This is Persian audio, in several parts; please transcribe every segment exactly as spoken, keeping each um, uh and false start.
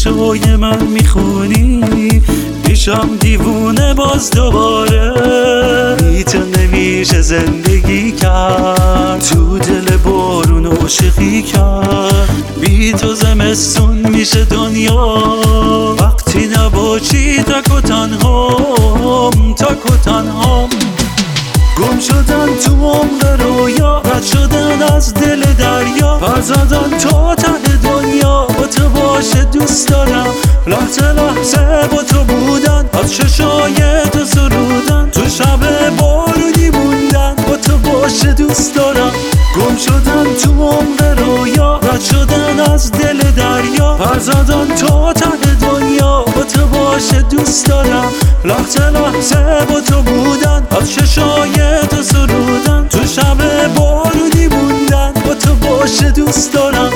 چشای من میخونی، میشم دیوونه باز دوباره. بی تو نمیشه زندگی کرد، تو دل بارون عاشقی کرد. بی تو زمستون میشه دنیا، وقتی نباشی تک و تنهام، تک و تنهام. گم شدن تو عمق رویا، رد شدن از دل دریا، پر زدن تا ته دنیا. با تو باشه دوست دارم، لحظه لحظه با تو بودن، از چشای تو سرودن، تو شب بارونی موندن. با تو باشه دوست دارم. گم شدن تو عمق رویا، رد شدن از دل دریا، پر زدن تا ته دنیا. با تو باشه دوست دارم، لحظه لحظه با تو بودن، از چشای تو سرودن، تو شب بارونی موندن. با تو باشه دوست دارم.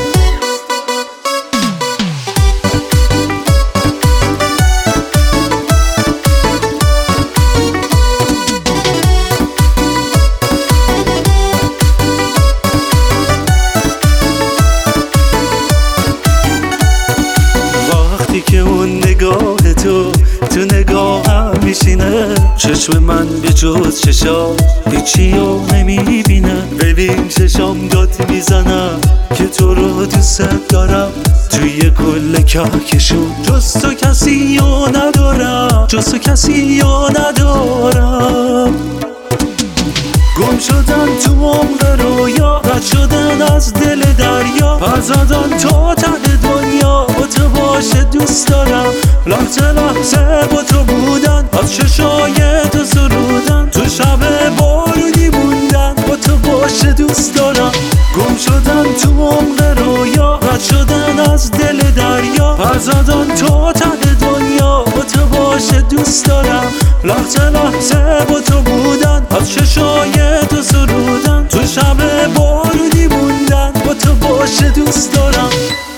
وقتی که اون نگاه تو تو نگاهم میشینه، چشم من به جز چشام هیچی رو نمیبینه. ببین چشام داد میزنم که تو رو دوست دارم، توی کل کهکشون جز تو کسی رو ندارم، جز تو کسی رو ندارم. گم شدن تو عمق رویا، رد شدن از دل دریا، پر زدن تا ته دنیا. با تو باشه دوست دارم، لحظه لحظه با تو بودن، از چشای تو سرودن، تو شب بارونی موندن. با تو باشه دوست دارم. گم شدن تو عمق رویا، رد شدن از دل دریا، پر زدن تا ته دنیا. با تو باشه دوست دارم، لحظه لحظه با تو بودن، از چشای تو سرودن، تو شب بارونی موندن. با تو باشه دوست دارم.